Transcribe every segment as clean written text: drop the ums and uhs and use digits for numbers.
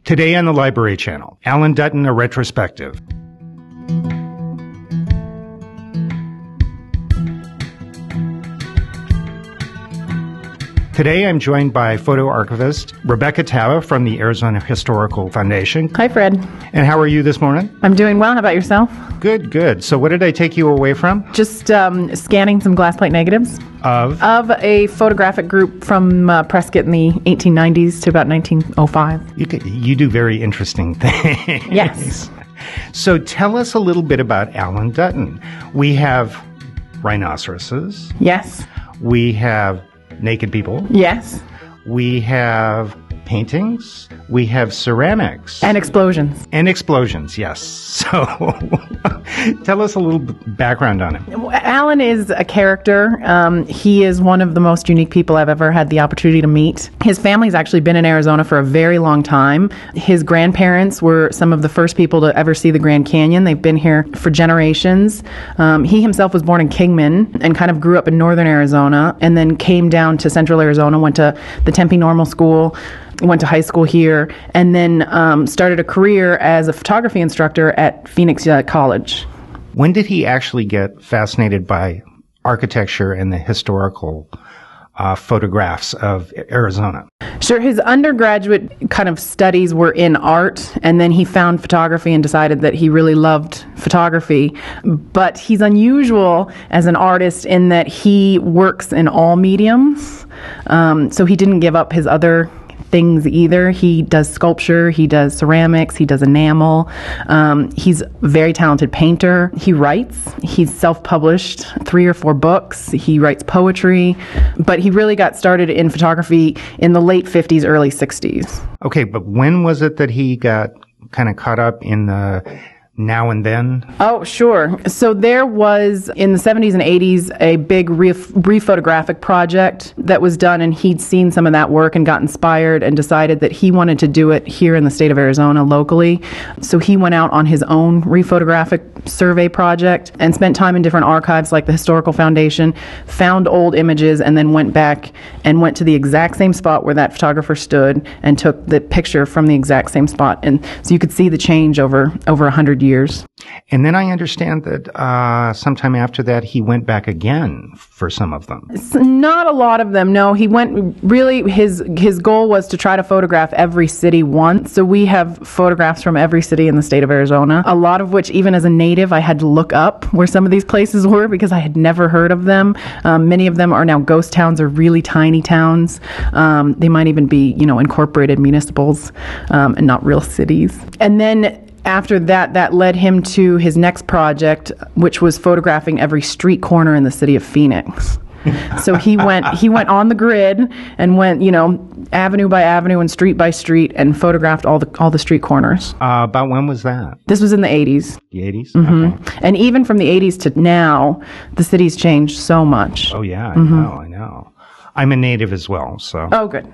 Today on the Library Channel, Alan Dutton, a retrospective. Today I'm joined by photo archivist Rebecca Tava from the Arizona Historical Foundation. Hi, Fred. And how are you this morning? I'm doing well. How about yourself? Good, good. So what did I take you away from? Just scanning some glass plate negatives Of a photographic group from Prescott in the 1890s to about 1905. You do very interesting things. Yes. So tell us a little bit about Alan Dutton. We have rhinoceroses. Yes. We have naked people. Yes. We have paintings. We have ceramics. And explosions. And explosions, yes. So tell us a little background on him. Alan is a character. He is one of the most unique people I've ever had the opportunity to meet. His family's actually been in Arizona for a very long time. His grandparents were some of the first people to ever see the Grand Canyon. They've been here for generations. He himself was born in Kingman and kind of grew up in northern Arizona and then came down to central Arizona, went to the Tempe Normal School, went to high school here, and then started a career as a photography instructor at Phoenix College. When did he actually get fascinated by architecture and the historical photographs of Arizona? Sure. His undergraduate kind of studies were in art, and then he found photography and decided that he really loved photography. But he's unusual as an artist in that he works in all mediums. So he didn't give up his other things either. He does sculpture, he does ceramics, he does enamel. He's a very talented painter. He writes. He's self-published 3 or 4 books. He writes poetry. But he really got started in photography in the late 50s, early 60s. Okay, but when was it that he got kind of caught up in the now and then? Oh, sure. So there was, in the 70s and 80s, a big rephotographic project that was done, and he'd seen some of that work and got inspired and decided that he wanted to do it here in the state of Arizona locally. So he went out on his own rephotographic survey project and spent time in different archives like the Historical Foundation, found old images, and then went back and went to the exact same spot where that photographer stood and took the picture from the exact same spot. And so you could see the change over 100 years. And then I understand that sometime after that he went back again for some of them. It's not a lot of them, no. He went, really, his goal was to try to photograph every city once. So we have photographs from every city in the state of Arizona, a lot of which, even as a native, I had to look up where some of these places were because I had never heard of them. Many of them are now ghost towns or really tiny towns. They might even be, incorporated municipals and not real cities. And then after that, that led him to his next project, which was photographing every street corner in the city of Phoenix. So he went on the grid and went, avenue by avenue and street by street and photographed all the street corners. About when was that? This was in the 80s. The 80s? Mm-hmm. Okay. And even from the 80s to now, the city's changed so much. Oh, yeah, I know. I'm a native as well, so. Oh, good.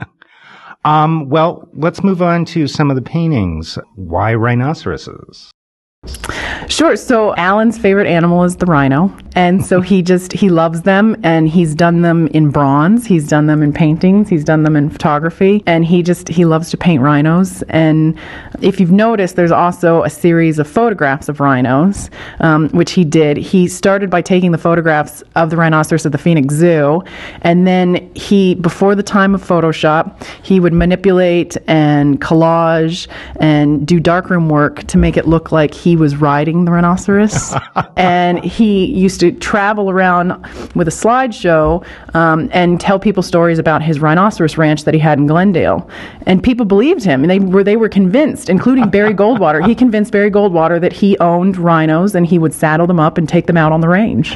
Well, let's move on to some of the paintings. Why rhinoceroses? Sure. So Alan's favorite animal is the rhino. And so he loves them, and he's done them in bronze. He's done them in paintings. He's done them in photography. And he loves to paint rhinos. And if you've noticed, there's also a series of photographs of rhinos, which he did. He started by taking the photographs of the rhinoceros at the Phoenix Zoo. And then before the time of Photoshop, he would manipulate and collage and do darkroom work to make it look like he was riding the rhinoceros. And he used to travel around with a slideshow and tell people stories about his rhinoceros ranch that he had in Glendale. And people believed him, and they were convinced, including Barry Goldwater. He convinced Barry Goldwater that he owned rhinos and he would saddle them up and take them out on the range.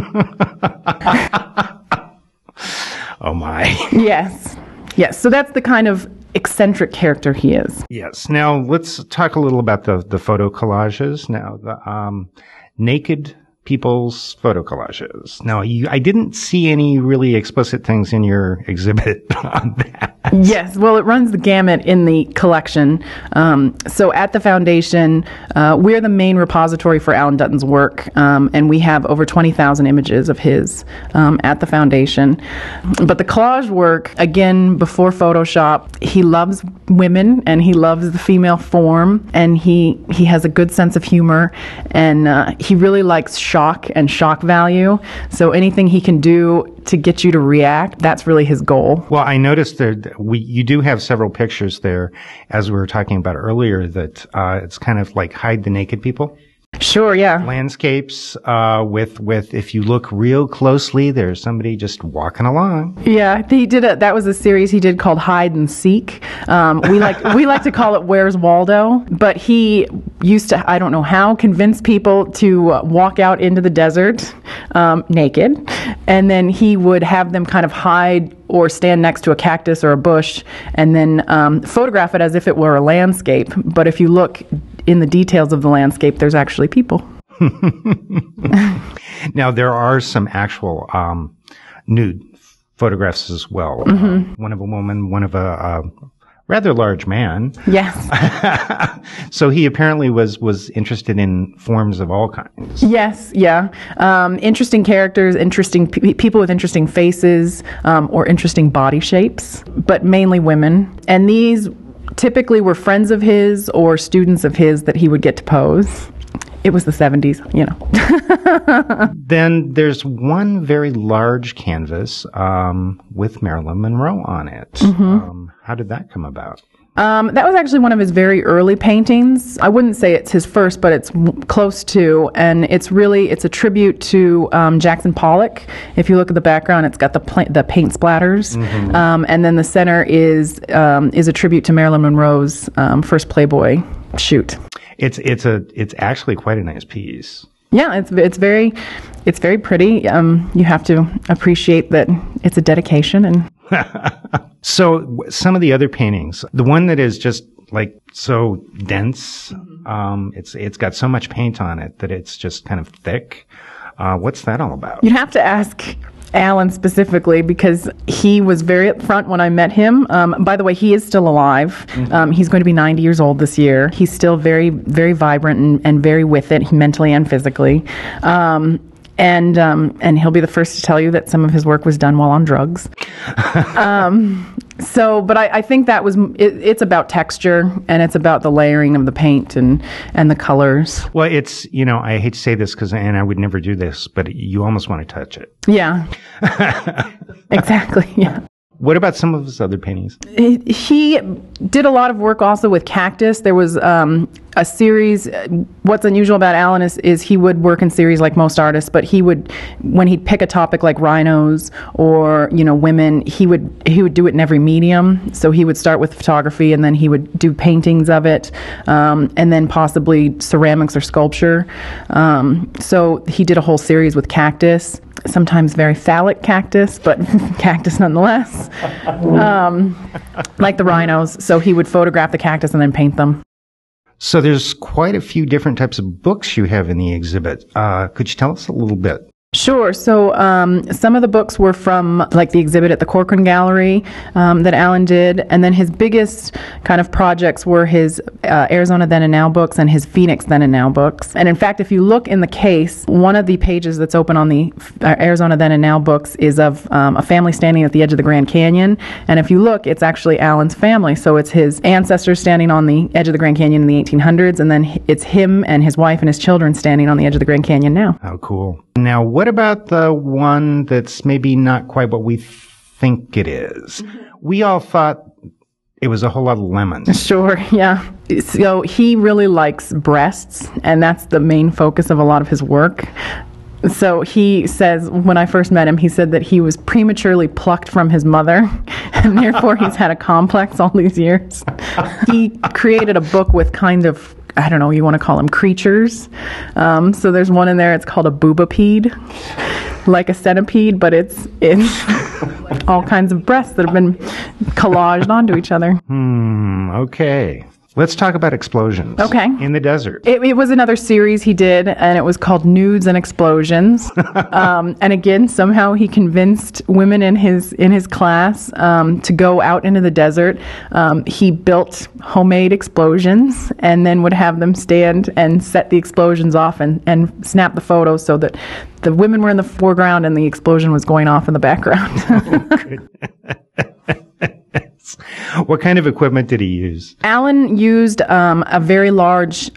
Oh my. Yes. So that's the kind of eccentric character he is. Yes. Now let's talk a little about the photo collages. Now the naked people's photo collages. Now, I didn't see any really explicit things in your exhibit on that. Yes, well, it runs the gamut in the collection. So at the foundation, we're the main repository for Alan Dutton's work, and we have over 20,000 images of his at the foundation. But the collage work, again, before Photoshop, he loves women and he loves the female form, and he has a good sense of humor, and he really likes shock and shock value. So anything he can do to get you to react, that's really his goal. Well, I noticed you do have several pictures there, as we were talking about earlier, that it's kind of like hide the naked people. Sure, yeah. Landscapes with if you look real closely, there's somebody just walking along. Yeah, that was a series he did called Hide and Seek. We like to call it Where's Waldo, but he used to, I don't know how, convince people to walk out into the desert naked, and then he would have them kind of hide or stand next to a cactus or a bush, and then photograph it as if it were a landscape. But if you look in the details of the landscape, there's actually people. Now, there are some actual nude photographs as well. Mm-hmm. One of a woman, one of a rather large man. Yes. So he apparently was interested in forms of all kinds. Yes, yeah. Interesting characters, interesting people with interesting faces, or interesting body shapes, but mainly women. And these typically were friends of his or students of his that he would get to pose. It was the 70s, you know. Then there's one very large canvas with Marilyn Monroe on it. Mm-hmm. How did that come about? That was actually one of his very early paintings. I wouldn't say it's his first, but it's close to, and it's a tribute to Jackson Pollock. If you look at the background, it's got the paint splatters, mm-hmm. And then the center is a tribute to Marilyn Monroe's first Playboy shoot. It's actually quite a nice piece. Yeah, it's very pretty. You have to appreciate that it's a dedication. And so some of the other paintings, the one that is just like so dense, it's got so much paint on it that it's just kind of thick. What's that all about? You'd have to ask Alan specifically, because he was very upfront when I met him. By the way, he is still alive. Mm-hmm. He's going to be 90 years old this year. He's still very, very vibrant and very with it, mentally and physically. And he'll be the first to tell you that some of his work was done while on drugs. But I think that was, it's about texture, and it's about the layering of the paint and the colors. Well, it's, I hate to say this and I would never do this, but you almost want to touch it. Yeah. Exactly, yeah. What about some of his other paintings? He did a lot of work also with cactus. There was a series. What's unusual about Alan is he would work in series like most artists, but when he'd pick a topic like rhinos or women, he would do it in every medium. So he would start with photography, and then he would do paintings of it, and then possibly ceramics or sculpture. So he did a whole series with cactus. Sometimes very phallic cactus, but cactus nonetheless, like the rhinos. So he would photograph the cactus and then paint them. So there's quite a few different types of books you have in the exhibit. Could you tell us a little bit? Sure. So some of the books were from like the exhibit at the Corcoran Gallery that Alan did, and then his biggest kind of projects were his Arizona Then and Now books and his Phoenix Then and Now books. And in fact, if you look in the case, one of the pages that's open on the Arizona Then and Now books is of a family standing at the edge of the Grand Canyon. And if you look, it's actually Alan's family. So it's his ancestors standing on the edge of the Grand Canyon in the 1800s, and then it's him and his wife and his children standing on the edge of the Grand Canyon now. How cool. Now, what about the one that's maybe not quite what we think it is? We all thought it was a whole lot of lemons. Sure, yeah. So he really likes breasts, and that's the main focus of a lot of his work. So he says, when I first met him, he said that he was prematurely plucked from his mother, and therefore he's had a complex all these years. He created a book with kind of, I don't know, you want to call them creatures. So there's one in there, it's called a boobapede, like a centipede, but it's all kinds of breasts that have been collaged onto each other. Okay. Let's talk about explosions. Okay. In the desert. It was another series he did, and it was called Nudes and Explosions. And again, somehow he convinced women in his class to go out into the desert. He built homemade explosions and then would have them stand and set the explosions off and snap the photos so that the women were in the foreground and the explosion was going off in the background. What kind of equipment did he use? Alan used a very large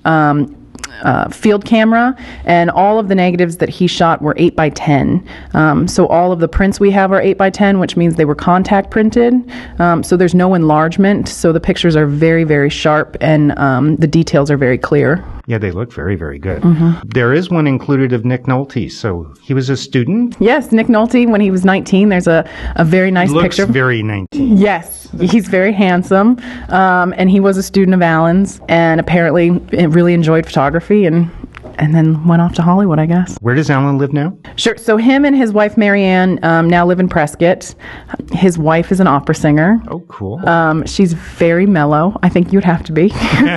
field camera, and all of the negatives that he shot were 8 by 10. So all of the prints we have are 8 by 10, which means they were contact printed. So there's no enlargement. So the pictures are very, very sharp, and the details are very clear. Yeah, they look very, very good. There is one included of Nick Nolte. So he was a student? Yes, Nick Nolte, when he was 19, there's a very nice picture. Looks very 19. Yes, he's very handsome, and he was a student of Alan's, and apparently really enjoyed photography, and then went off to Hollywood, I guess. Where does Alan live now? Sure. So him and his wife, Marianne, now live in Prescott. His wife is an opera singer. Oh, cool. She's very mellow. I think you'd have to be.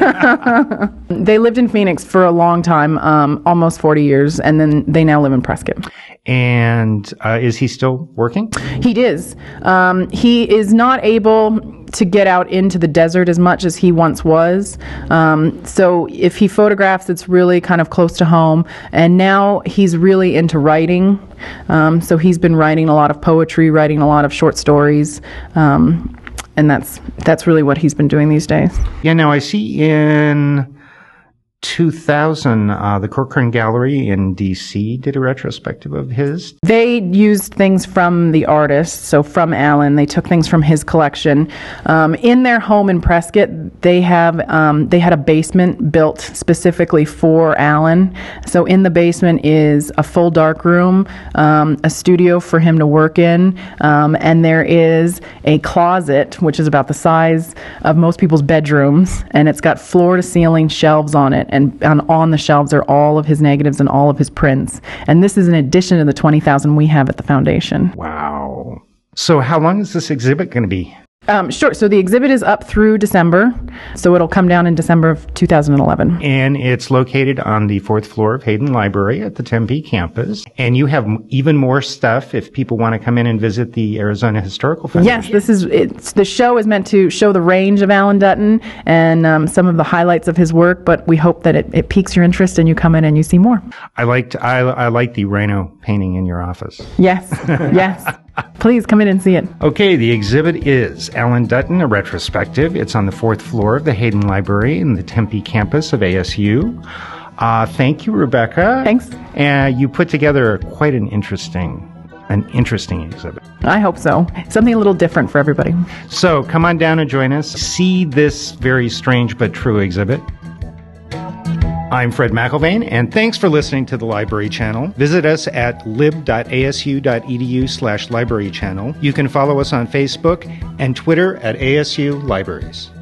They lived in Phoenix for a long time, almost 40 years, and then they now live in Prescott. And is he still working? He is. He is not able to get out into the desert as much as he once was. So if he photographs, it's really kind of close to home. And now he's really into writing. So he's been writing a lot of poetry, writing a lot of short stories. And that's really what he's been doing these days. Yeah, now I see in 2000, the Corcoran Gallery in D.C. did a retrospective of his. They used things from the artist, so from Alan. They took things from his collection. In their home in Prescott, they had a basement built specifically for Alan. So in the basement is a full dark room, a studio for him to work in, and there is a closet, which is about the size of most people's bedrooms, and it's got floor-to-ceiling shelves on it. And on the shelves are all of his negatives and all of his prints. And this is in addition to the 20,000 we have at the foundation. Wow. So how long is this exhibit going to be? Sure. So the exhibit is up through December. So it'll come down in December of 2011. And it's located on the 4th floor of Hayden Library at the Tempe campus. And you have even more stuff if people want to come in and visit the Arizona Historical Foundation. Yes, the show is meant to show the range of Alan Dutton and some of the highlights of his work, but we hope that it piques your interest and you come in and you see more. I like the rhino painting in your office. Yes, yes. Please come in and see it. Okay, the exhibit is Alan Dutton, a retrospective. It's on the 4th floor of the Hayden Library in the Tempe campus of ASU. Thank you, Rebecca. Thanks. You put together quite an interesting exhibit. I hope so. Something a little different for everybody. So come on down and join us. See this very strange but true exhibit. I'm Fred McIlvaine, and thanks for listening to the Library Channel. Visit us at lib.asu.edu/library channel. You can follow us on Facebook and Twitter at ASU Libraries.